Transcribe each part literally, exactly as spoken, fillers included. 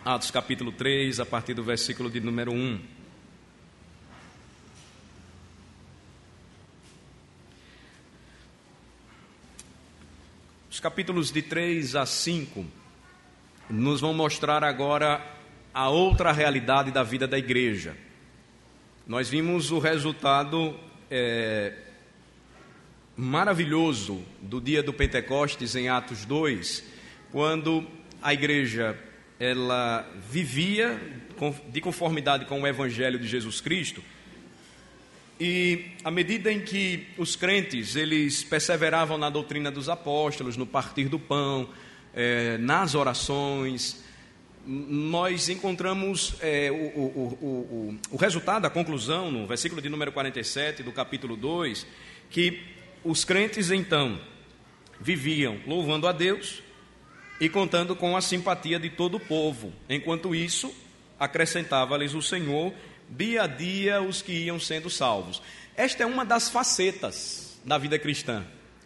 Atos capítulo três, a partir do versículo de número um. Os capítulos de três a cinco nos vão mostrar agora a outra realidade da vida da igreja. Nós vimos o resultado é, maravilhoso do dia do Pentecostes em Atos dois, quando a igreja ela vivia de conformidade com o Evangelho de Jesus Cristo, e à medida em que os crentes eles perseveravam na doutrina dos apóstolos, no partir do pão, é, nas orações, nós encontramos é, o, o, o, o, o resultado, a conclusão, no versículo de número quarenta e sete do capítulo dois, que os crentes então viviam louvando a Deus e contando com a simpatia de todo o povo. Enquanto isso, acrescentava-lhes o Senhor dia a dia os que iam sendo salvos. Esta é uma das facetas da vida cristã.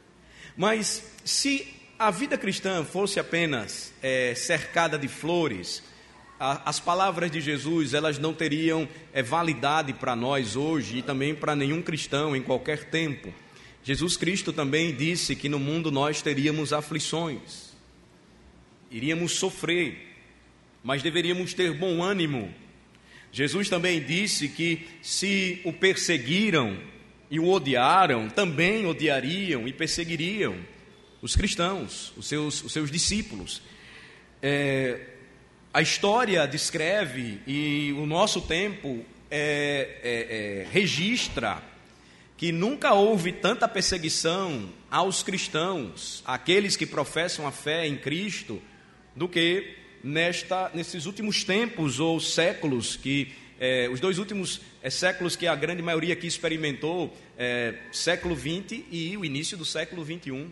Mas se a vida cristã fosse apenas é, cercada de flores, a, as palavras de Jesus elas não teriam é, validade para nós hoje e também para nenhum cristão em qualquer tempo. Jesus Cristo também disse que no mundo nós teríamos aflições, iríamos sofrer, mas deveríamos ter bom ânimo. Jesus também disse que se o perseguiram e o odiaram, também odiariam e perseguiriam os cristãos, os seus, os seus discípulos. É, a história descreve e o nosso tempo é, é, é, registra que nunca houve tanta perseguição aos cristãos, aqueles que professam a fé em Cristo, do que nesta, nesses últimos tempos ou séculos, que é, os dois últimos é, séculos que a grande maioria aqui experimentou, é, século vinte e o início do século vinte e um.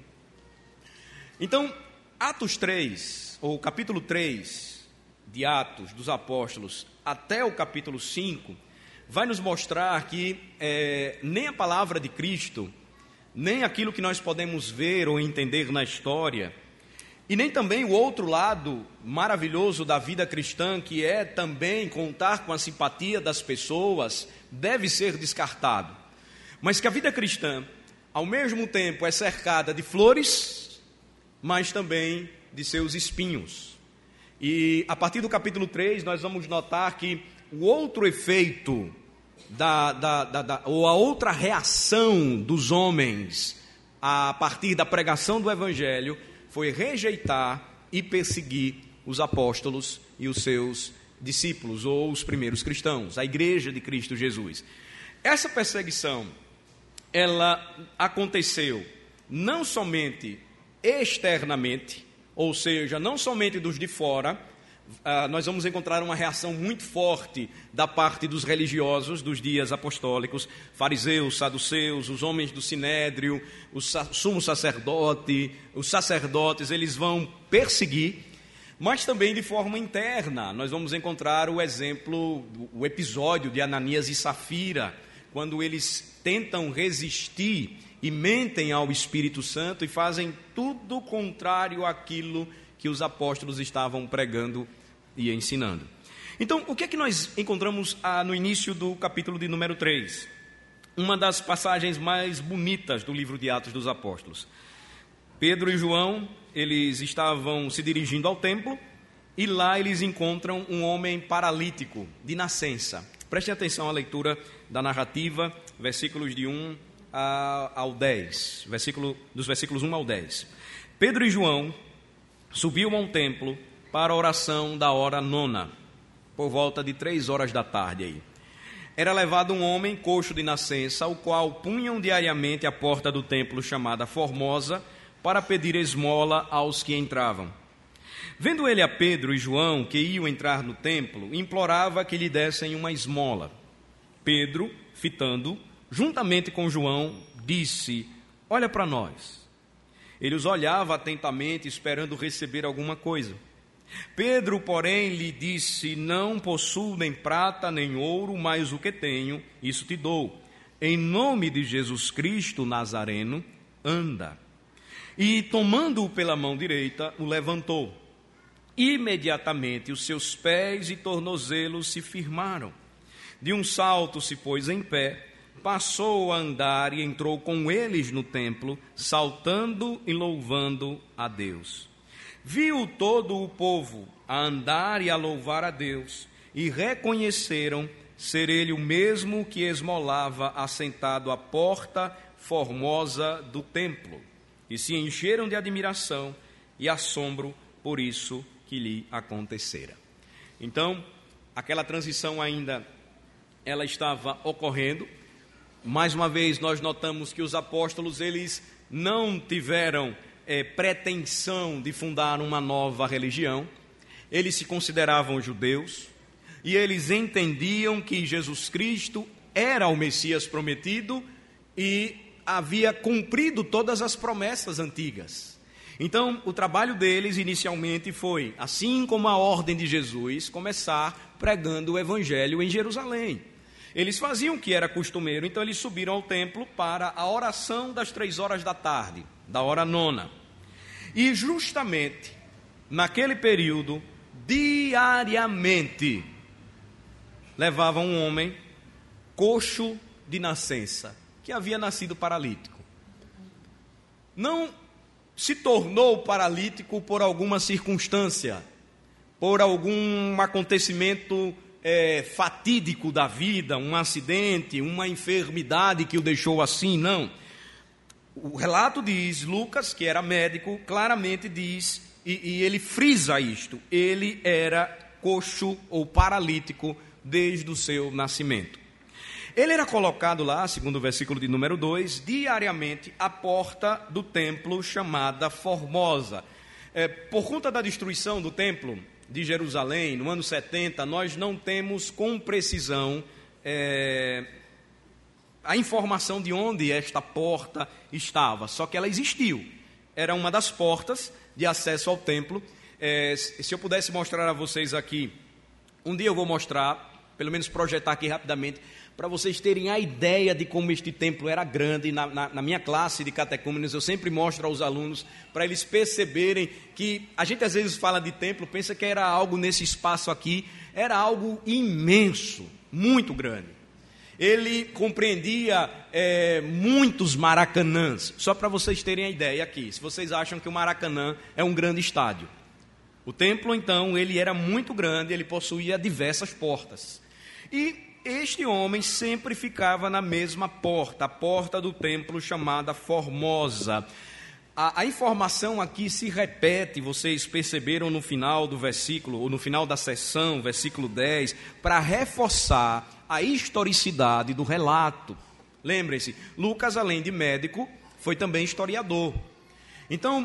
Então, Atos três, ou capítulo três de Atos dos Apóstolos, até o capítulo cinco, vai nos mostrar que é, nem a palavra de Cristo, nem aquilo que nós podemos ver ou entender na história, e nem também o outro lado maravilhoso da vida cristã, que é também contar com a simpatia das pessoas, deve ser descartado. Mas que a vida cristã, ao mesmo tempo, é cercada de flores, mas também de seus espinhos. E a partir do capítulo três, nós vamos notar que o outro efeito, da, da, da, da, ou a outra reação dos homens a partir da pregação do Evangelho, foi rejeitar e perseguir os apóstolos e os seus discípulos, ou os primeiros cristãos, a igreja de Cristo Jesus. Essa perseguição, ela aconteceu não somente externamente, ou seja, não somente dos de fora. Uh, nós vamos encontrar uma reação muito forte da parte dos religiosos dos dias apostólicos, fariseus, saduceus, os homens do sinédrio, o sa- sumo sacerdote, os sacerdotes, eles vão perseguir, mas também de forma interna. Nós vamos encontrar o exemplo, o episódio de Ananias e Safira, quando eles tentam resistir e mentem ao Espírito Santo e fazem tudo contrário àquilo que os apóstolos estavam pregando e ensinando. Então, o que é que nós encontramos ah, no início do capítulo de número três? Uma das passagens mais bonitas do livro de Atos dos Apóstolos. Pedro e João, eles estavam se dirigindo ao templo e lá eles encontram um homem paralítico de nascença. Prestem atenção à leitura da narrativa, versículos de um ao dez, versículo, dos versículos um ao dez. Pedro e João subiu a um templo para a oração da hora nona, por volta de três horas da tarde. Aí. Era levado um homem coxo de nascença, o qual punham diariamente à porta do templo chamada Formosa, para pedir esmola aos que entravam. Vendo ele a Pedro e João, que iam entrar no templo, implorava que lhe dessem uma esmola. Pedro, fitando, juntamente com João, disse: olha para nós. Ele os olhava atentamente, esperando receber alguma coisa. Pedro, porém, lhe disse: não possuo nem prata nem ouro, mas o que tenho, isso te dou. Em nome de Jesus Cristo Nazareno, anda. E, tomando-o pela mão direita, o levantou. Imediatamente os seus pés e tornozelos se firmaram. De um salto se pôs em pé, passou a andar e entrou com eles no templo, saltando e louvando a Deus. Viu todo o povo a andar e a louvar a Deus, e reconheceram ser ele o mesmo que esmolava assentado à porta formosa do templo, e se encheram de admiração e assombro por isso que lhe acontecera. Então, aquela transição ainda, ela estava ocorrendo. Mais uma vez, nós notamos que os apóstolos, eles não tiveram é, pretensão de fundar uma nova religião. Eles se consideravam judeus e eles entendiam que Jesus Cristo era o Messias prometido e havia cumprido todas as promessas antigas. Então, o trabalho deles inicialmente foi, assim como a ordem de Jesus, começar pregando o evangelho em Jerusalém. Eles faziam o que era costumeiro, então eles subiram ao templo para a oração das três horas da tarde, da hora nona. E justamente naquele período, diariamente, levava um homem coxo de nascença, que havia nascido paralítico. Não se tornou paralítico por alguma circunstância, por algum acontecimento é, fatídico da vida, um acidente, uma enfermidade que o deixou assim, não. O relato diz, Lucas, que era médico, claramente diz, e, e ele frisa isto, ele era coxo ou paralítico desde o seu nascimento. Ele era colocado lá, segundo o versículo de número dois, diariamente à porta do templo chamada Formosa. É, por conta da destruição do templo de Jerusalém, no ano setenta, nós não temos com precisão é, a informação de onde esta porta estava, só que ela existiu. Era uma das portas de acesso ao templo. É, se eu pudesse mostrar a vocês aqui, um dia eu vou mostrar, pelo menos projetar aqui rapidamente, para vocês terem a ideia de como este templo era grande. Na, na, na minha classe de catecúmenos, eu sempre mostro aos alunos, para eles perceberem que a gente às vezes fala de templo, pensa que era algo nesse espaço aqui, era algo imenso, muito grande. Ele compreendia é, muitos maracanãs, só para vocês terem a ideia aqui, se vocês acham que o Maracanã é um grande estádio. O templo, então, ele era muito grande, ele possuía diversas portas. E este homem sempre ficava na mesma porta, a porta do templo chamada Formosa. A, a informação aqui se repete, vocês perceberam no final do versículo, ou no final da sessão, versículo dez, para reforçar a historicidade do relato. Lembrem-se, Lucas, além de médico, foi também historiador. Então,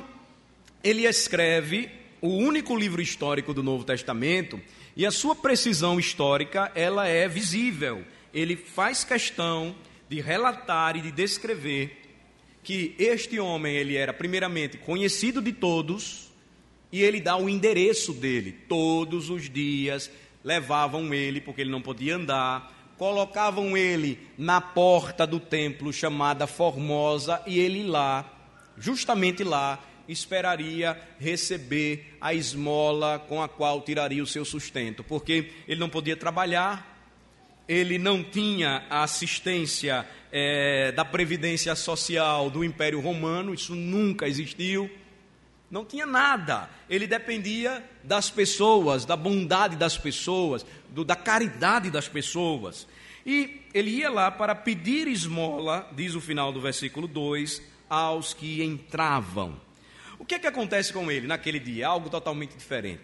ele escreve o único livro histórico do Novo Testamento, e a sua precisão histórica, ela é visível. Ele faz questão de relatar e de descrever que este homem, ele era primeiramente conhecido de todos, e ele dá o endereço dele. Todos os dias levavam ele, porque ele não podia andar, colocavam ele na porta do templo chamada Formosa, e ele lá, justamente lá, esperaria receber a esmola com a qual tiraria o seu sustento, porque ele não podia trabalhar, ele não tinha a assistência é, da Previdência Social do Império Romano, isso nunca existiu, não tinha nada, ele dependia das pessoas, da bondade das pessoas, do, da caridade das pessoas, e ele ia lá para pedir esmola, diz o final do versículo dois, aos que entravam. O que é que acontece com ele naquele dia? Algo totalmente diferente.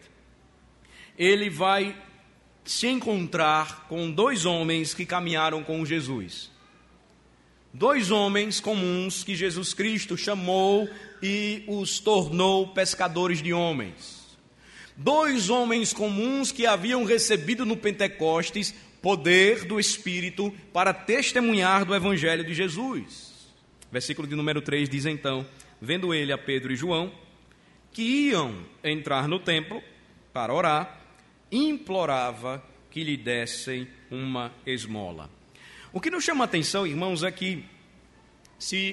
Ele vai se encontrar com dois homens que caminharam com Jesus. Dois homens comuns que Jesus Cristo chamou e os tornou pescadores de homens. Dois homens comuns que haviam recebido no Pentecostes poder do Espírito para testemunhar do Evangelho de Jesus. Versículo de número três diz então: vendo ele a Pedro e João, que iam entrar no templo para orar, implorava que lhe dessem uma esmola. O que nos chama a atenção, irmãos, é que se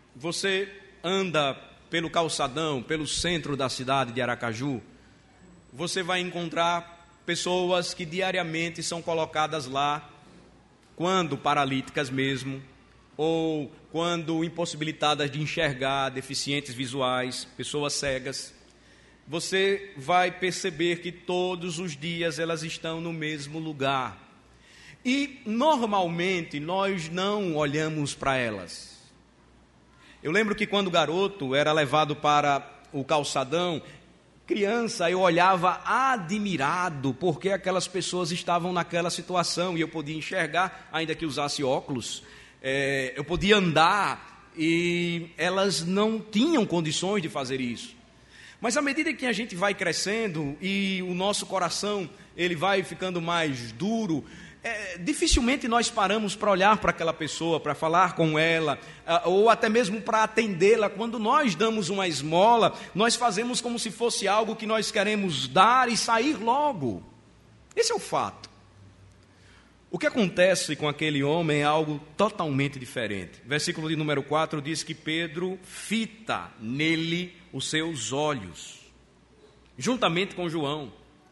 você anda pelo calçadão, pelo centro da cidade de Aracaju, você vai encontrar pessoas que diariamente são colocadas lá, quando paralíticas mesmo, ou quando impossibilitadas de enxergar, deficientes visuais, pessoas cegas. Você vai perceber que todos os dias elas estão no mesmo lugar. E, normalmente, nós não olhamos para elas. Eu lembro que quando garoto era levado para o calçadão, criança, eu olhava admirado porque aquelas pessoas estavam naquela situação e eu podia enxergar, ainda que usasse óculos, é, eu podia andar e elas não tinham condições de fazer isso. Mas à medida que a gente vai crescendo e o nosso coração ele vai ficando mais duro, é, dificilmente nós paramos para olhar para aquela pessoa, para falar com ela, ou até mesmo para atendê-la. Quando nós damos uma esmola, nós fazemos como se fosse algo que nós queremos dar e sair logo. Esse é o fato. O que acontece com aquele homem é algo totalmente diferente. Versículo de número quatro diz que Pedro fita nele os seus olhos, juntamente com João.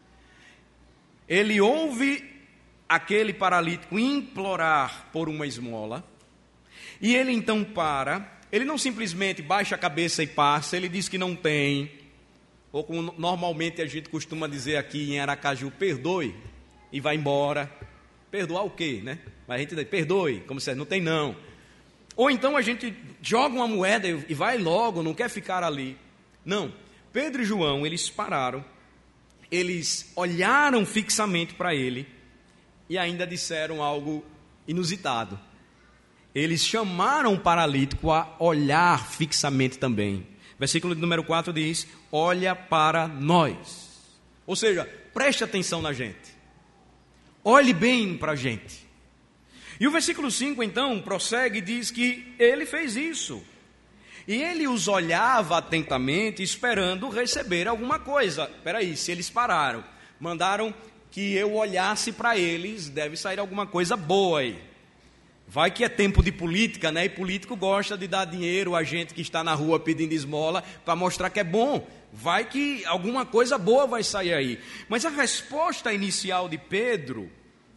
Ele ouve aquele paralítico implorar por uma esmola, e ele então para, ele não simplesmente baixa a cabeça e passa, ele diz que não tem, ou como normalmente a gente costuma dizer aqui em Aracaju, perdoe, e vai embora. Perdoar o quê, né? Mas a gente diz, perdoe, como se não tem não. Ou então a gente joga uma moeda e vai logo, não quer ficar ali. Não, Pedro e João, eles pararam, eles olharam fixamente para ele, e ainda disseram algo inusitado. Eles chamaram o paralítico a olhar fixamente também. Versículo número quatro diz, olha para nós. Ou seja, preste atenção na gente. Olhe bem para a gente. E o versículo cinco então prossegue e diz que ele fez isso. E ele os olhava atentamente, esperando receber alguma coisa. Espera aí, se eles pararam, mandaram que eu olhasse para eles, deve sair alguma coisa boa aí. Vai que é tempo de política, né? E político gosta de dar dinheiro a gente que está na rua pedindo esmola para mostrar que é bom. Vai que alguma coisa boa vai sair aí. Mas a resposta inicial de Pedro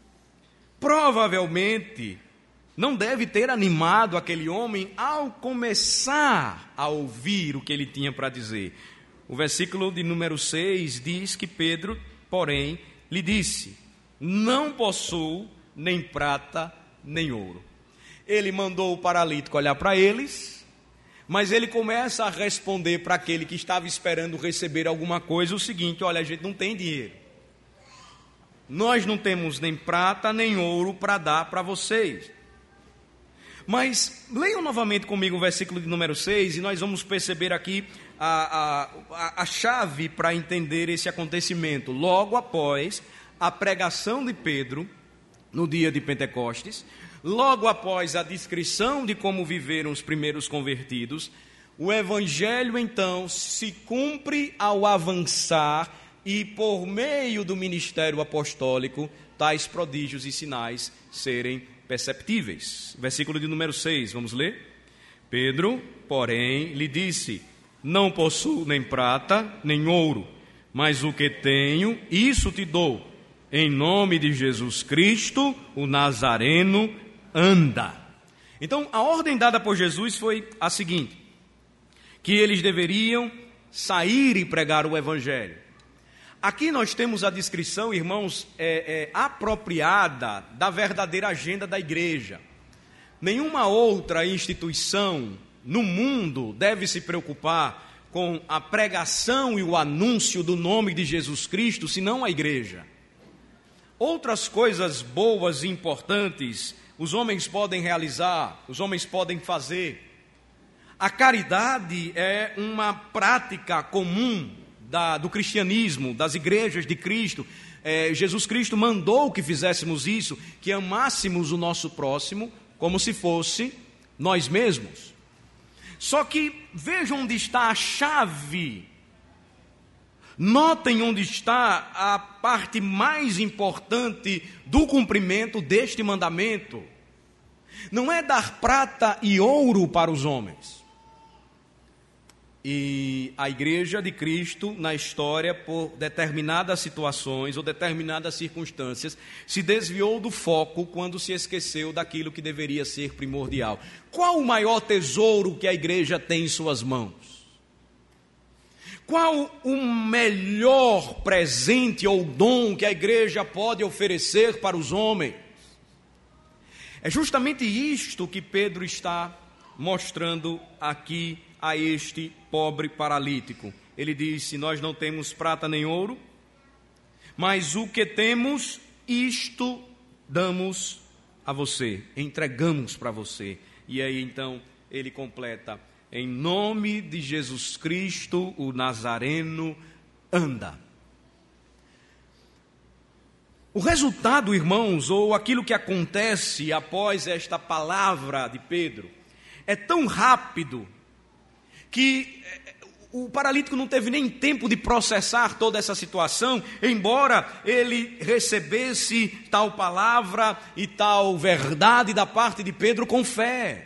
provavelmente não deve ter animado aquele homem ao começar a ouvir o que ele tinha para dizer. O versículo de número seis diz que Pedro, porém, lhe disse, não possuo nem prata nem ouro. Ele mandou o paralítico olhar para eles, mas ele começa a responder para aquele que estava esperando receber alguma coisa o seguinte, olha, a gente não tem dinheiro. Nós não temos nem prata nem ouro para dar para vocês. Mas leiam novamente comigo o versículo de número seis e nós vamos perceber aqui a, a, a chave para entender esse acontecimento. Logo após a pregação de Pedro, no dia de Pentecostes, logo após a descrição de como viveram os primeiros convertidos, o evangelho então se cumpre ao avançar e por meio do ministério apostólico, tais prodígios e sinais serem perceptíveis. Versículo de número seis, vamos ler? Pedro, porém, lhe disse, não possuo nem prata, nem ouro, mas o que tenho, isso te dou. Em nome de Jesus Cristo, o Nazareno, anda. Então, a ordem dada por Jesus foi a seguinte, que eles deveriam sair e pregar o evangelho. Aqui nós temos a descrição, irmãos, é, é, apropriada da verdadeira agenda da igreja. Nenhuma outra instituição no mundo deve se preocupar com a pregação e o anúncio do nome de Jesus Cristo, senão a igreja. Outras coisas boas e importantes os homens podem realizar, os homens podem fazer. A caridade é uma prática comum Da, do cristianismo, das igrejas de Cristo. É, Jesus Cristo mandou que fizéssemos isso, que amássemos o nosso próximo como se fosse nós mesmos. Só que vejam onde está a chave. Notem onde está a parte mais importante do cumprimento deste mandamento. Não é dar prata e ouro para os homens. E a igreja de Cristo, na história, por determinadas situações ou determinadas circunstâncias, se desviou do foco quando se esqueceu daquilo que deveria ser primordial. Qual o maior tesouro que a igreja tem em suas mãos? Qual o melhor presente ou dom que a igreja pode oferecer para os homens? É justamente isto que Pedro está mostrando aqui a este pobre paralítico. Ele disse: nós não temos prata nem ouro, mas o que temos, isto damos a você, entregamos para você. E aí então ele completa: em nome de Jesus Cristo, o Nazareno, anda. O resultado, irmãos, ou aquilo que acontece após esta palavra de Pedro, é tão rápido que o paralítico não teve nem tempo de processar toda essa situação, embora ele recebesse tal palavra e tal verdade da parte de Pedro com fé.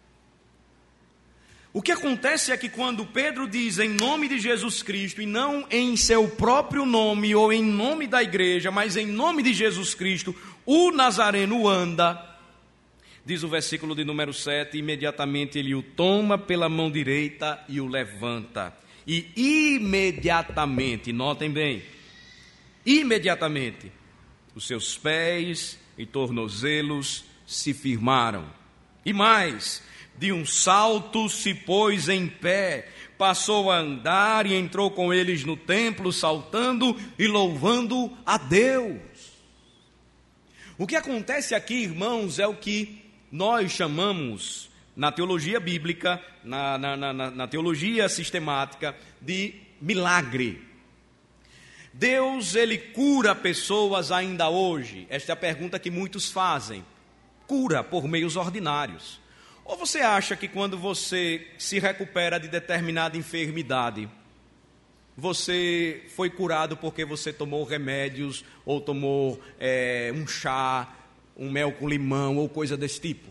O que acontece é que quando Pedro diz em nome de Jesus Cristo, e não em seu próprio nome ou em nome da igreja, mas em nome de Jesus Cristo, o Nazareno anda, diz o versículo de número sete, imediatamente ele o toma pela mão direita e o levanta. E imediatamente, notem bem, imediatamente, os seus pés e tornozelos se firmaram. E mais, de um salto se pôs em pé, passou a andar e entrou com eles no templo, saltando e louvando a Deus. O que acontece aqui, irmãos, é o que nós chamamos, na teologia bíblica, na, na, na, na teologia sistemática, de milagre. Deus, ele cura pessoas ainda hoje. Esta é a pergunta que muitos fazem. Cura por meios ordinários. Ou você acha que quando você se recupera de determinada enfermidade, você foi curado porque você tomou remédios, ou tomou é, um chá, um mel com limão, ou coisa desse tipo?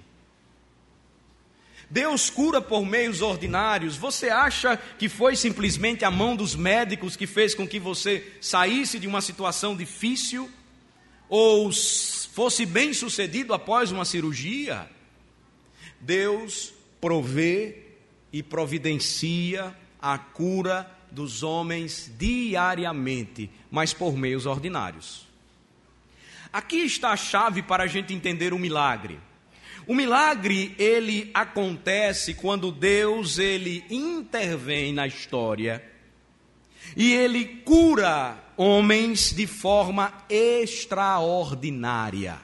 Deus cura por meios ordinários. Você acha que foi simplesmente a mão dos médicos que fez com que você saísse de uma situação difícil, ou fosse bem sucedido após uma cirurgia? Deus provê e providencia a cura dos homens diariamente, mas por meios ordinários. Aqui está a chave para a gente entender o milagre. O milagre, ele acontece quando Deus, ele intervém na história e ele cura homens de forma extraordinária.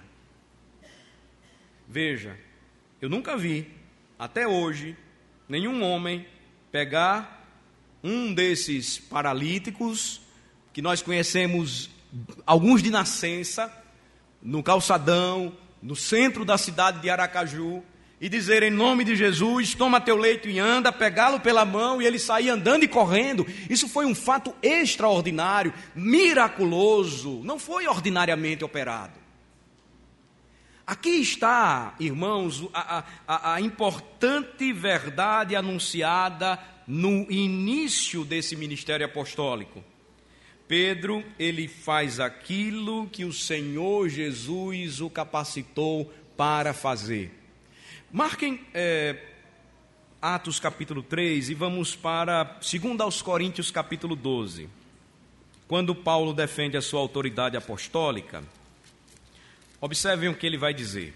Veja, eu nunca vi, até hoje, nenhum homem pegar um desses paralíticos, que nós conhecemos alguns de nascença, no calçadão, no centro da cidade de Aracaju, e dizer em nome de Jesus, toma teu leito e anda, pegá-lo pela mão e ele sair andando e correndo. Isso foi um fato extraordinário, miraculoso, não foi ordinariamente operado. Aqui está, irmãos, a, a, a importante verdade anunciada no início desse ministério apostólico. Pedro, ele faz aquilo que o Senhor Jesus o capacitou para fazer. Marquem é, Atos capítulo três e vamos para dois aos Coríntios capítulo doze. Quando Paulo defende a sua autoridade apostólica, observem o que ele vai dizer.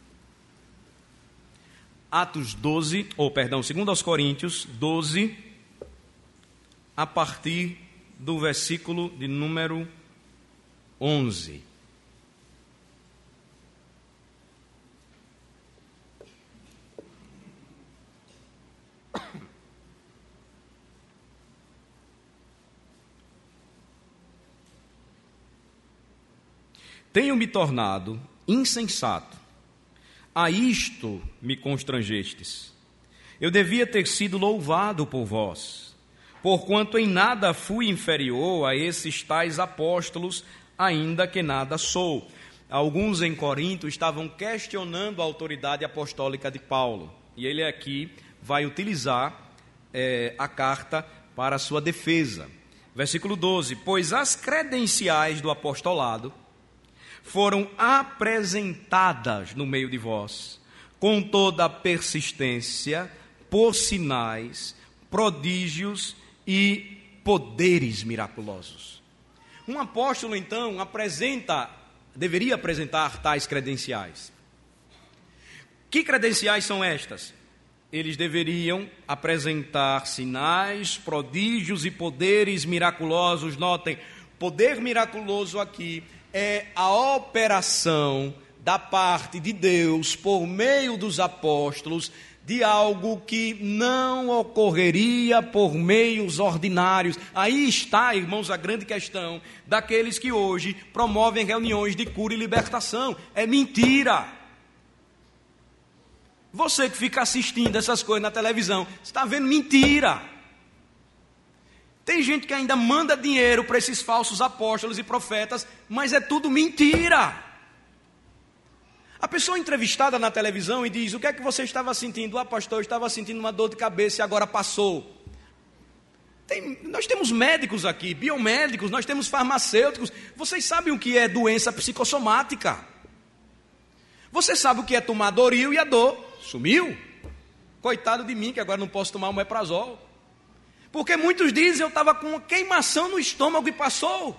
Atos doze, ou perdão, dois aos Coríntios doze, a partir do versículo de número onze. Tenho-me tornado insensato, a isto me constrangestes. Eu devia ter sido louvado por vós, porquanto em nada fui inferior a esses tais apóstolos, ainda que nada sou. Alguns em Corinto estavam questionando a autoridade apostólica de Paulo, e ele aqui vai utilizar é, a carta para a sua defesa. Versículo doze: pois as credenciais do apostolado foram apresentadas no meio de vós, com toda a persistência, por sinais, prodígios e poderes miraculosos. Um apóstolo, então, apresenta, deveria apresentar tais credenciais. Que credenciais são estas? Eles deveriam apresentar sinais, prodígios e poderes miraculosos. Notem, poder miraculoso aqui é a operação da parte de Deus por meio dos apóstolos de algo que não ocorreria por meios ordinários. Aí está, irmãos, a grande questão daqueles que hoje promovem reuniões de cura e libertação. É mentira. Você que fica assistindo essas coisas na televisão, está vendo mentira. Tem gente que ainda manda dinheiro para esses falsos apóstolos e profetas, mas é tudo mentira. A pessoa entrevistada na televisão e diz: o que é que você estava sentindo? Ah, pastor, eu estava sentindo uma dor de cabeça e agora passou. Tem, nós temos médicos aqui, biomédicos, nós temos farmacêuticos. Vocês sabem o que é doença psicossomática? Você sabe o que é tomar Doril e a dor sumiu? Coitado de mim, que agora não posso tomar um omeprazol. Porque muitos dizem: eu estava com uma queimação no estômago e passou.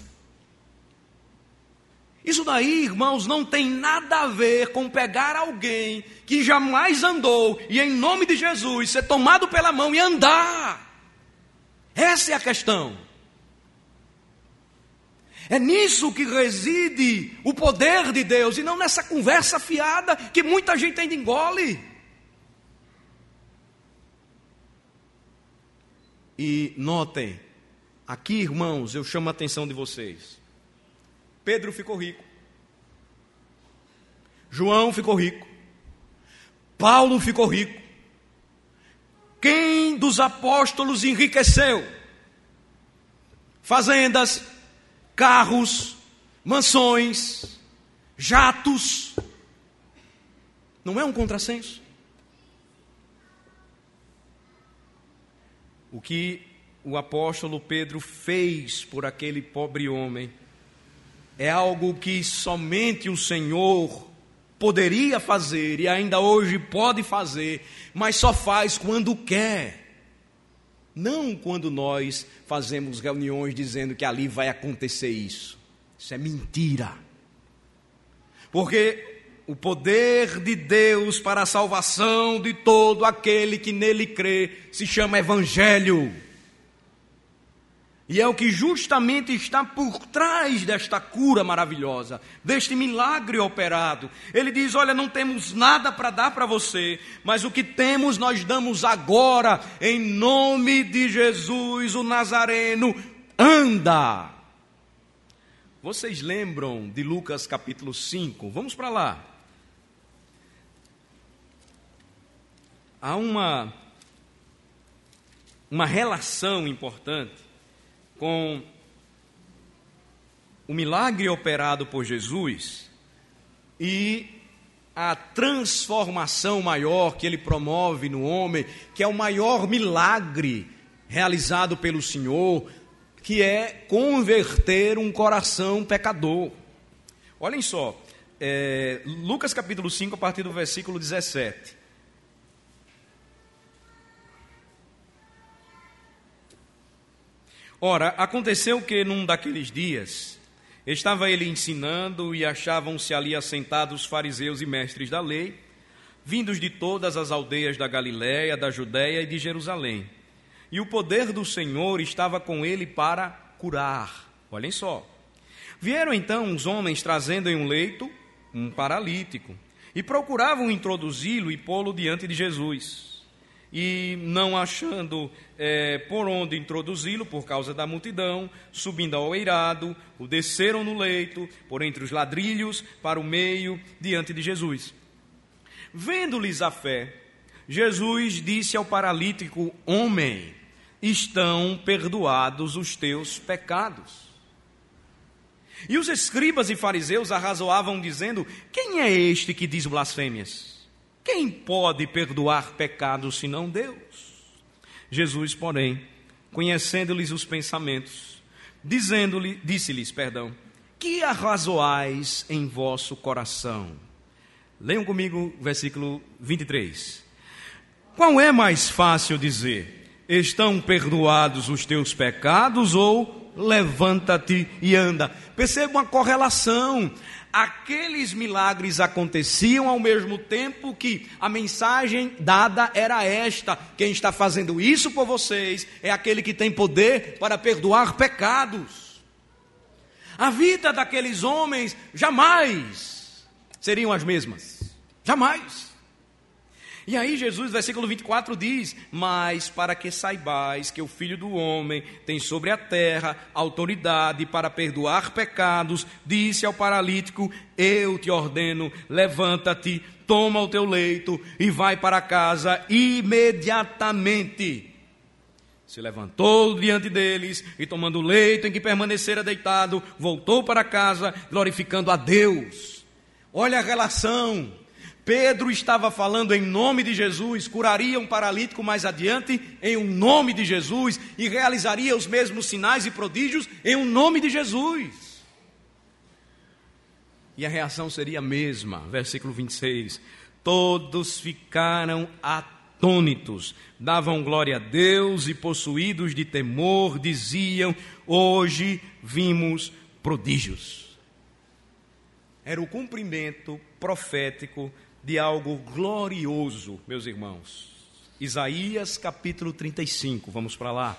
Isso daí, irmãos, não tem nada a ver com pegar alguém que jamais andou e, em nome de Jesus, ser tomado pela mão e andar. Essa é a questão. É nisso que reside o poder de Deus, e não nessa conversa fiada que muita gente ainda engole. E notem, aqui, irmãos, eu chamo a atenção de vocês. Pedro ficou rico. João ficou rico. Paulo ficou rico. Quem dos apóstolos enriqueceu? Fazendas, carros, mansões, jatos. Não é um contrassenso? O que o apóstolo Pedro fez por aquele pobre homem é algo que somente o Senhor poderia fazer e ainda hoje pode fazer, mas só faz quando quer. Não quando nós fazemos reuniões dizendo que ali vai acontecer isso. Isso é mentira. Porque o poder de Deus para a salvação de todo aquele que nele crê se chama Evangelho. E é o que justamente está por trás desta cura maravilhosa, deste milagre operado. Ele diz: olha, não temos nada para dar para você, mas o que temos nós damos agora, em nome de Jesus, o Nazareno, anda. Vocês lembram de Lucas capítulo cinco? Vamos para lá. Há uma, uma relação importante com o milagre operado por Jesus e a transformação maior que ele promove no homem, que é o maior milagre realizado pelo Senhor, que é converter um coração pecador. Olhem só, é, Lucas capítulo cinco, a partir do versículo dezessete. Ora, aconteceu que num daqueles dias, estava ele ensinando e achavam-se ali assentados os fariseus e mestres da lei, vindos de todas as aldeias da Galiléia, da Judéia e de Jerusalém. E o poder do Senhor estava com ele para curar. Olhem só. Vieram então uns homens trazendo em um leito um paralítico e procuravam introduzi-lo e pô-lo diante de Jesus. E não achando é, por onde introduzi-lo por causa da multidão, subindo ao eirado, o desceram no leito, por entre os ladrilhos, para o meio, diante de Jesus. Vendo-lhes a fé, Jesus disse ao paralítico: homem, estão perdoados os teus pecados. E os escribas e fariseus arrazoavam, dizendo: quem é este que diz blasfêmias? Quem pode perdoar pecados senão Deus? Jesus, porém, conhecendo-lhes os pensamentos, dizendo-lhe, disse-lhes, perdão, que arrazoais em vosso coração? Leiam comigo o versículo vinte e três. Qual é mais fácil dizer, estão perdoados os teus pecados, ou levanta-te e anda? Perceba uma correlação. Aqueles milagres aconteciam ao mesmo tempo que a mensagem dada era esta: quem está fazendo isso por vocês é aquele que tem poder para perdoar pecados. A vida daqueles homens jamais seriam as mesmas, jamais. E aí Jesus, versículo vinte e quatro diz, mas para que saibais que o Filho do Homem tem sobre a terra autoridade para perdoar pecados, disse ao paralítico, eu te ordeno, levanta-te, toma o teu leito e vai para casa imediatamente. Se levantou diante deles e, tomando o leito em que permanecera deitado, voltou para casa, glorificando a Deus. Olha a relação. Pedro estava falando em nome de Jesus, curaria um paralítico mais adiante em um nome de Jesus e realizaria os mesmos sinais e prodígios em um nome de Jesus. E a reação seria a mesma, versículo vinte e seis. Todos ficaram atônitos, davam glória a Deus e, possuídos de temor, diziam, hoje vimos prodígios. Era o cumprimento profético de algo glorioso, meus irmãos. Isaías capítulo trinta e cinco, vamos para lá.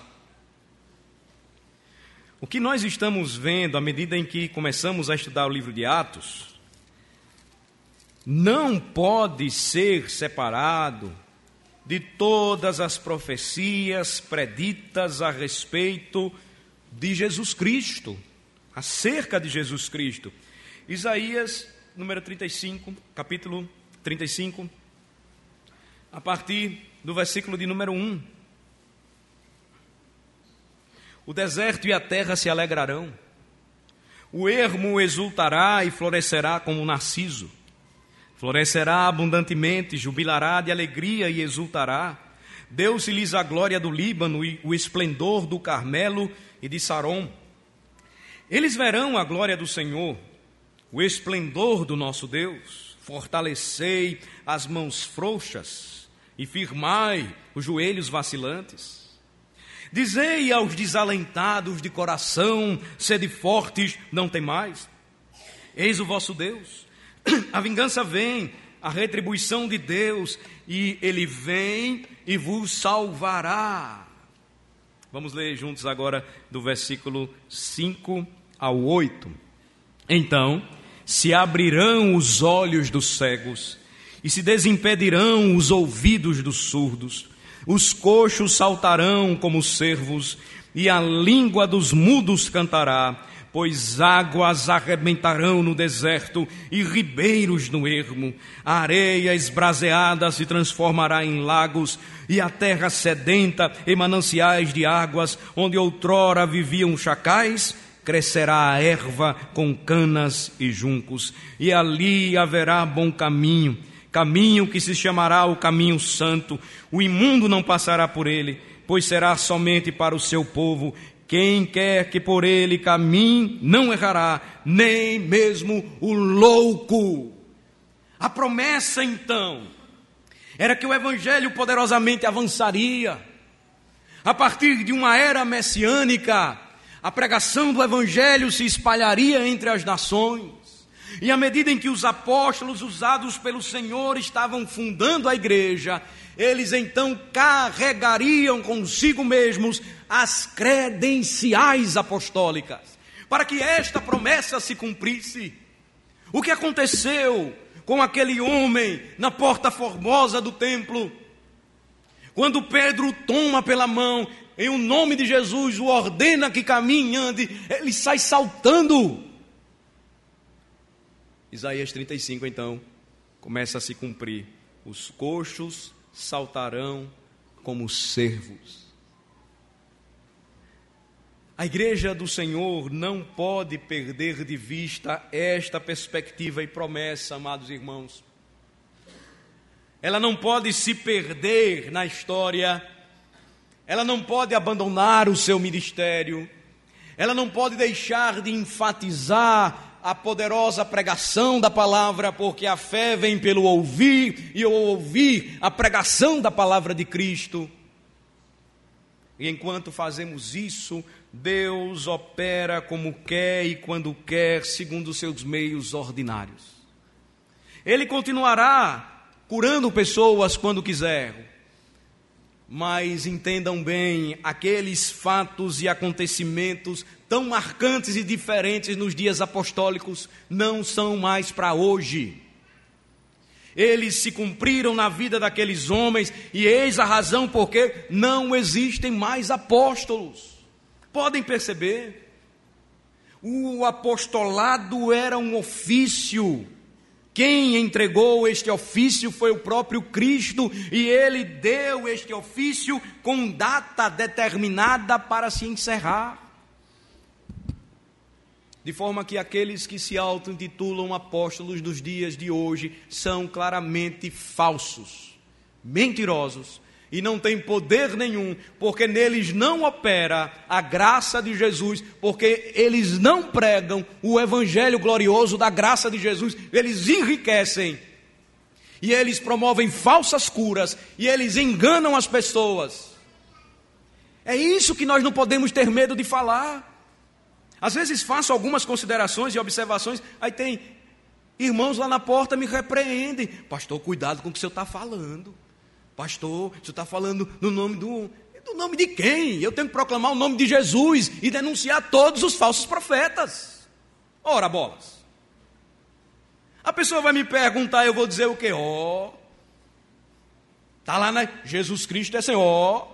O que nós estamos vendo à medida em que começamos a estudar o livro de Atos, não pode ser separado de todas as profecias preditas a respeito de Jesus Cristo, acerca de Jesus Cristo. Isaías número trinta e cinco, capítulo trinta e cinco, a partir do versículo de número um. O deserto e a terra se alegrarão, o ermo exultará e florescerá como um narciso, florescerá abundantemente, jubilará de alegria e exultará. Deu-se-lhes a glória do Líbano e o esplendor do Carmelo e de Sarom. Eles verão a glória do Senhor, o esplendor do nosso Deus. Fortalecei as mãos frouxas e firmai os joelhos vacilantes. Dizei aos desalentados de coração, sede fortes, não temais. Eis o vosso Deus. A vingança vem, a retribuição de Deus, e Ele vem e vos salvará. Vamos ler juntos agora do versículo cinco ao oito. Então se abrirão os olhos dos cegos e se desimpedirão os ouvidos dos surdos. Os coxos saltarão como cervos e a língua dos mudos cantará, pois águas arrebentarão no deserto e ribeiros no ermo. A areia esbraseada se transformará em lagos e a terra sedenta em mananciais de águas, onde outrora viviam chacais, crescerá a erva com canas e juncos, e ali haverá bom caminho, caminho que se chamará o caminho santo. O imundo não passará por ele, pois será somente para o seu povo. Quem quer que por ele caminhe, não errará, nem mesmo o louco. A promessa, então, era que o evangelho poderosamente avançaria. A partir de uma era messiânica, a pregação do evangelho se espalharia entre as nações. E à medida em que os apóstolos usados pelo Senhor estavam fundando a igreja, eles então carregariam consigo mesmos as credenciais apostólicas, para que esta promessa se cumprisse. O que aconteceu com aquele homem na porta formosa do templo? Quando Pedro toma pela mão, em o nome de Jesus, o ordena que caminhe e ande, ele sai saltando. Isaías trinta e cinco, então, começa a se cumprir. Os coxos saltarão como cervos. A igreja do Senhor não pode perder de vista esta perspectiva e promessa, amados irmãos. Ela não pode se perder na história ela não pode abandonar o seu ministério, ela não pode deixar de enfatizar a poderosa pregação da palavra, porque a fé vem pelo ouvir, e o ouvir a pregação da palavra de Cristo. E enquanto fazemos isso, Deus opera como quer e quando quer, segundo os seus meios ordinários. Ele continuará curando pessoas quando quiser. Mas entendam bem, aqueles fatos e acontecimentos tão marcantes e diferentes nos dias apostólicos não são mais para hoje. Eles se cumpriram na vida daqueles homens e eis a razão porque não existem mais apóstolos. Podem perceber? O apostolado era um ofício. Quem entregou este ofício foi o próprio Cristo, e ele deu este ofício com data determinada para se encerrar. De forma que aqueles que se auto-intitulam apóstolos dos dias de hoje são claramente falsos, mentirosos, e não têm poder nenhum, porque neles não opera a graça de Jesus, porque eles não pregam o evangelho glorioso da graça de Jesus, eles enriquecem, e eles promovem falsas curas, e eles enganam as pessoas. É isso que nós não podemos ter medo de falar. Às vezes faço algumas considerações e observações, aí tem irmãos lá na porta me repreendem: pastor, cuidado com o que o senhor está falando. Pastor, o senhor está falando no nome do... Do nome de quem? Eu tenho que proclamar o nome de Jesus e denunciar todos os falsos profetas. Ora, bolas. A pessoa vai me perguntar, eu vou dizer o quê? Ó, oh, está lá, né? Jesus Cristo é Senhor.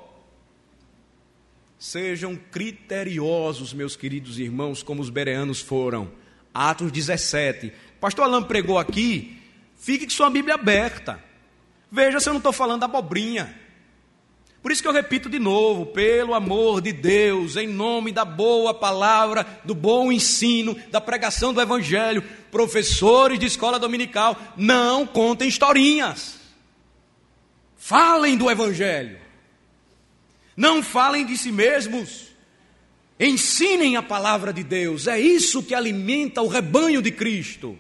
Sejam criteriosos, meus queridos irmãos, como os bereanos foram. Atos dezessete. Pastor Alain pregou aqui, fique com sua Bíblia aberta. Veja se eu não estou falando abobrinha. Por isso que eu repito de novo, pelo amor de Deus, em nome da boa palavra, do bom ensino, da pregação do Evangelho, professores de escola dominical, não contem historinhas. Falem do Evangelho. Não falem de si mesmos. Ensinem a palavra de Deus. É isso que alimenta o rebanho de Cristo.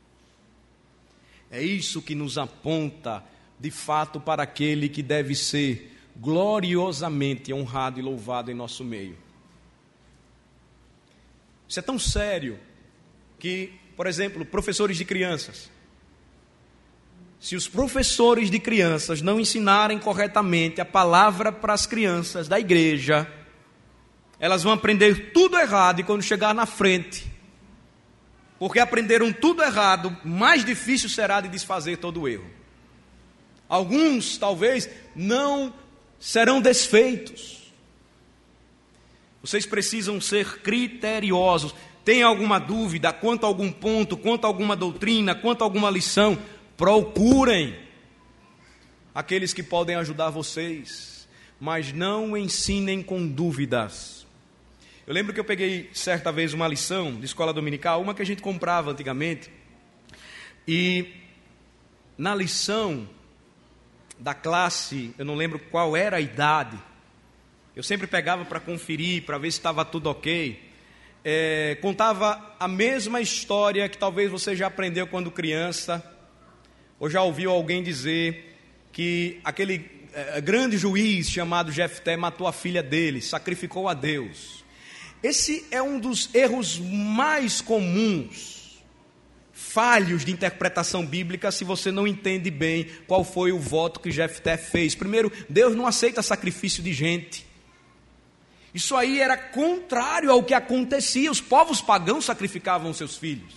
É isso que nos aponta de fato para aquele que deve ser gloriosamente honrado e louvado em nosso meio. Isso é tão sério que, por exemplo, professores de crianças, se os professores de crianças não ensinarem corretamente a palavra para as crianças da igreja, elas vão aprender tudo errado e quando chegar na frente, porque aprenderam tudo errado, mais difícil será de desfazer todo o erro. Alguns, talvez, não serão desfeitos. Vocês precisam ser criteriosos. Tem alguma dúvida quanto a algum ponto, quanto a alguma doutrina, quanto a alguma lição? Procurem aqueles que podem ajudar vocês, mas não ensinem com dúvidas. Eu lembro que eu peguei certa vez uma lição de escola dominical, uma que a gente comprava antigamente, e na lição da classe, eu não lembro qual era a idade, eu sempre pegava para conferir, para ver se estava tudo ok, é, contava a mesma história que talvez você já aprendeu quando criança, ou já ouviu alguém dizer que aquele é, grande juiz chamado Jefté matou a filha dele, sacrificou a Deus. Esse é um dos erros mais comuns, falhos de interpretação bíblica, se você não entende bem qual foi o voto que Jefté fez. Primeiro, Deus não aceita sacrifício de gente. Isso aí era contrário ao que acontecia. Os povos pagãos sacrificavam seus filhos.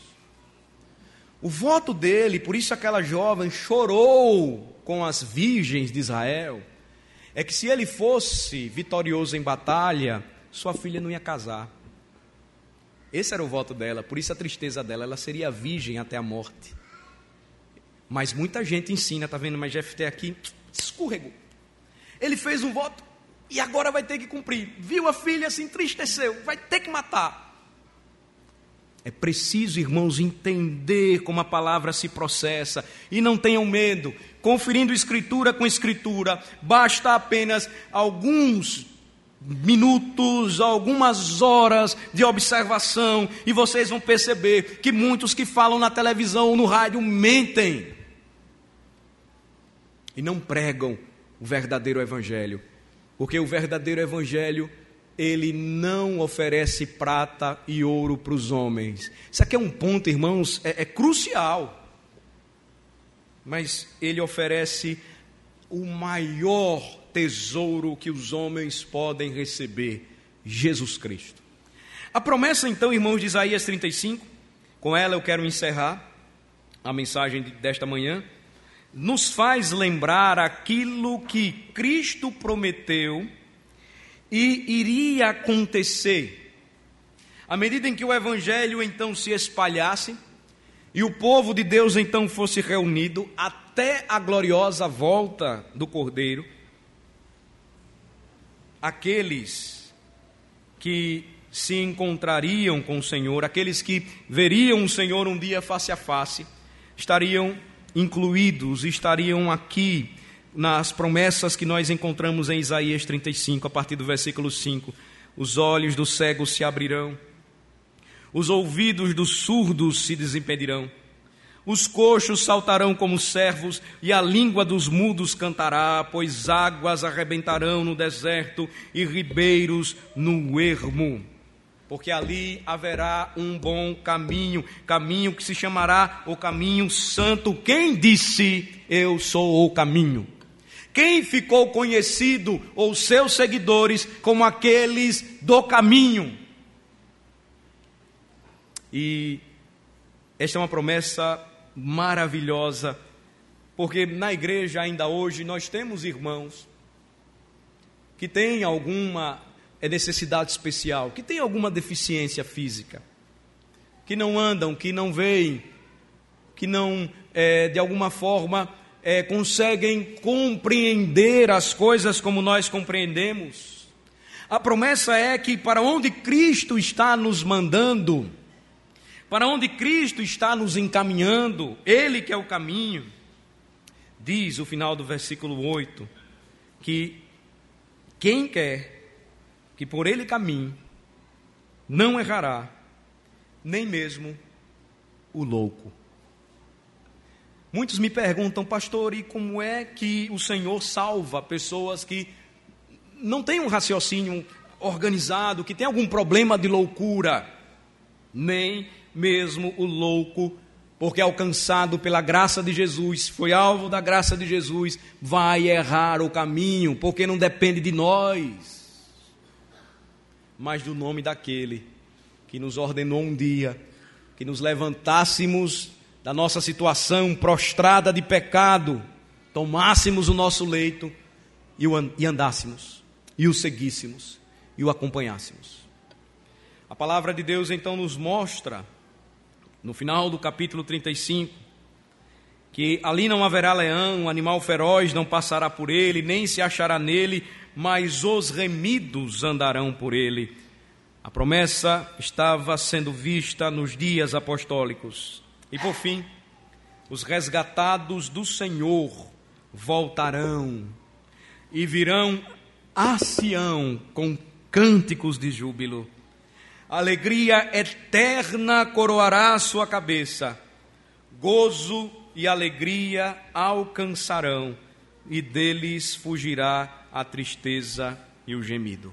O voto dele, por isso aquela jovem chorou com as virgens de Israel, é que se ele fosse vitorioso em batalha, sua filha não ia casar. Esse era o voto dela, por isso a tristeza dela, ela seria virgem até a morte. Mas muita gente ensina, está vendo, mas Jefté aqui escorregou. Ele fez um voto e agora vai ter que cumprir. Viu a filha, se entristeceu, vai ter que matar. É preciso, irmãos, entender como a palavra se processa. E não tenham medo, conferindo escritura com escritura, basta apenas alguns minutos, algumas horas de observação, e vocês vão perceber que muitos que falam na televisão ou no rádio mentem e não pregam o verdadeiro evangelho, porque o verdadeiro evangelho, ele não oferece prata e ouro para os homens. Isso aqui é um ponto, irmãos, é, é crucial, mas ele oferece o maior tesouro que os homens podem receber, Jesus Cristo. A promessa então, irmãos, de Isaías trinta e cinco, com ela eu quero encerrar a mensagem desta manhã, nos faz lembrar aquilo que Cristo prometeu e iria acontecer, à medida em que o evangelho então se espalhasse, e o povo de Deus então fosse reunido até a gloriosa volta do Cordeiro. Aqueles que se encontrariam com o Senhor, aqueles que veriam o Senhor um dia face a face, estariam incluídos, estariam aqui nas promessas que nós encontramos em Isaías trinta e cinco, a partir do versículo cinco. Os olhos dos cegos se abrirão, os ouvidos dos surdos se desimpedirão, os coxos saltarão como servos, e a língua dos mudos cantará, pois águas arrebentarão no deserto e ribeiros no ermo. Porque ali haverá um bom caminho, caminho que se chamará o caminho santo. Quem disse, eu sou o caminho? Quem ficou conhecido, ou seus seguidores, como aqueles do caminho? E esta é uma promessa maravilhosa, porque na igreja ainda hoje nós temos irmãos que têm alguma necessidade especial, que têm alguma deficiência física, que não andam, que não veem, que não, é, de alguma forma, é, conseguem compreender as coisas como nós compreendemos. A promessa é que para onde Cristo está nos mandando, para onde Cristo está nos encaminhando, Ele que é o caminho, diz o final do versículo oito, que quem quer que por Ele caminhe, não errará, nem mesmo o louco. Muitos me perguntam, pastor, e como é que o Senhor salva pessoas que não têm um raciocínio organizado, que têm algum problema de loucura? Nem mesmo o louco, porque alcançado pela graça de Jesus, foi alvo da graça de Jesus, vai errar o caminho, porque não depende de nós, mas do nome daquele que nos ordenou um dia, que nos levantássemos da nossa situação prostrada de pecado, tomássemos o nosso leito e andássemos, e o seguíssemos, e o acompanhássemos. A palavra de Deus então nos mostra, no final do capítulo trinta e cinco, que ali não haverá leão, animal feroz não passará por ele, nem se achará nele, mas os remidos andarão por ele. A promessa estava sendo vista nos dias apostólicos. E por fim, os resgatados do Senhor voltarão e virão a Sião com cânticos de júbilo. Alegria eterna coroará sua cabeça, gozo e alegria alcançarão, e deles fugirá a tristeza e o gemido.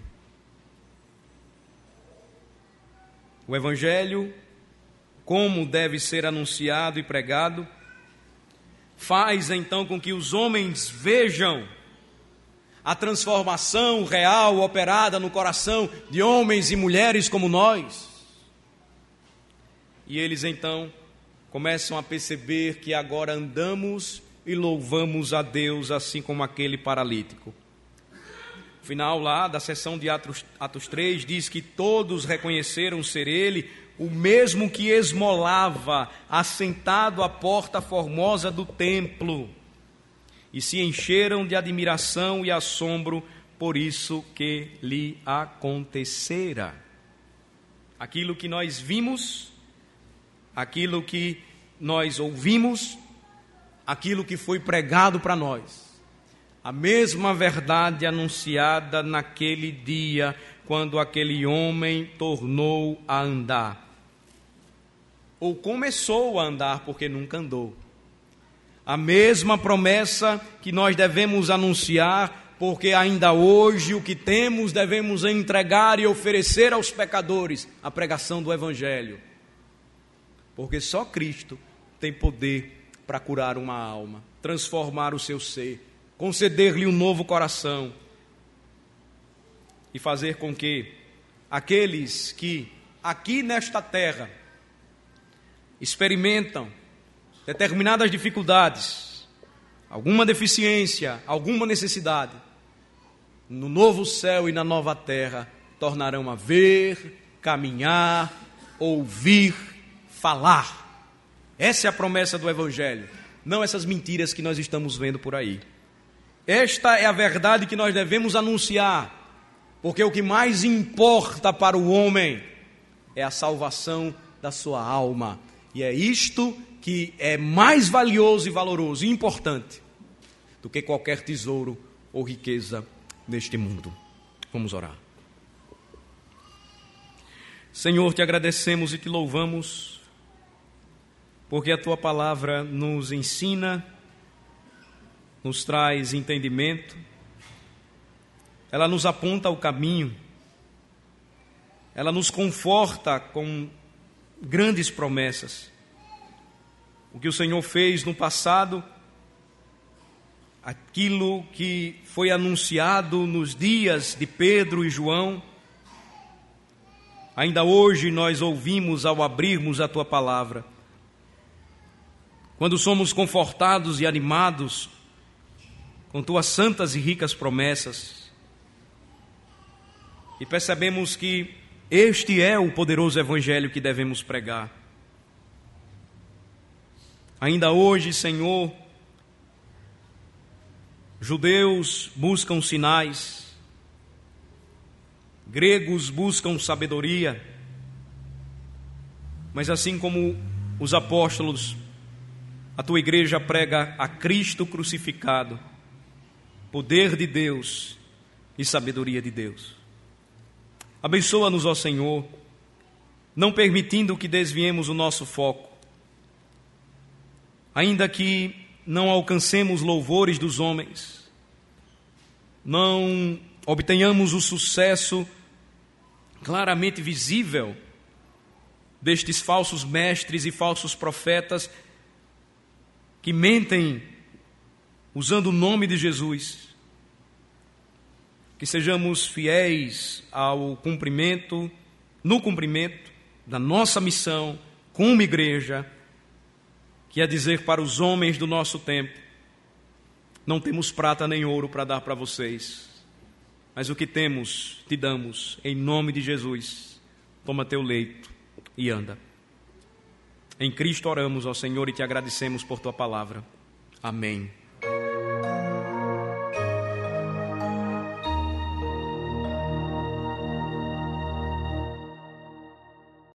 O Evangelho, como deve ser anunciado e pregado, faz então com que os homens vejam a transformação real operada no coração de homens e mulheres como nós. E eles então começam a perceber que agora andamos e louvamos a Deus assim como aquele paralítico. O final lá da sessão de Atos, Atos três diz que todos reconheceram ser ele o mesmo que esmolava, assentado à porta formosa do templo, e se encheram de admiração e assombro por isso que lhe acontecera. Aquilo que nós vimos, aquilo que nós ouvimos, aquilo que foi pregado para nós, A mesma verdade anunciada naquele dia, quando aquele homem tornou a andar. Ou começou a andar, porque nunca andou. A mesma promessa que nós devemos anunciar, porque ainda hoje o que temos devemos entregar e oferecer aos pecadores, a pregação do Evangelho. Porque só Cristo tem poder para curar uma alma, transformar o seu ser, conceder-lhe um novo coração e fazer com que aqueles que aqui nesta terra experimentam determinadas dificuldades, alguma deficiência, alguma necessidade, no novo céu e na nova terra tornarão a ver, caminhar, ouvir, falar. Essa é a promessa do Evangelho, não essas mentiras que nós estamos vendo por aí. Esta é a verdade que nós devemos anunciar, porque o que mais importa para o homem é a salvação da sua alma. E é isto que é mais valioso e valoroso e importante do que qualquer tesouro ou riqueza neste mundo. Vamos orar. Senhor, te agradecemos e te louvamos, porque a tua palavra nos ensina, nos traz entendimento, ela nos aponta o caminho, ela nos conforta com grandes promessas. O que o Senhor fez no passado, aquilo que foi anunciado nos dias de Pedro e João, ainda hoje nós ouvimos ao abrirmos a tua palavra. Quando somos confortados e animados com tuas santas e ricas promessas, e percebemos que este é o poderoso Evangelho que devemos pregar. Ainda hoje, Senhor, judeus buscam sinais, gregos buscam sabedoria, mas assim como os apóstolos, a tua igreja prega a Cristo crucificado, poder de Deus e sabedoria de Deus. Abençoa-nos, ó Senhor, não permitindo que desviemos o nosso foco, ainda que não alcancemos louvores dos homens, não obtenhamos o sucesso claramente visível destes falsos mestres e falsos profetas que mentem usando o nome de Jesus. Que sejamos fiéis ao cumprimento, no cumprimento da nossa missão como igreja, que é dizer para os homens do nosso tempo: não temos prata nem ouro para dar para vocês, mas o que temos te damos, em nome de Jesus. Toma teu leito e anda. Em Cristo oramos, ó Senhor, e te agradecemos por tua palavra. Amém.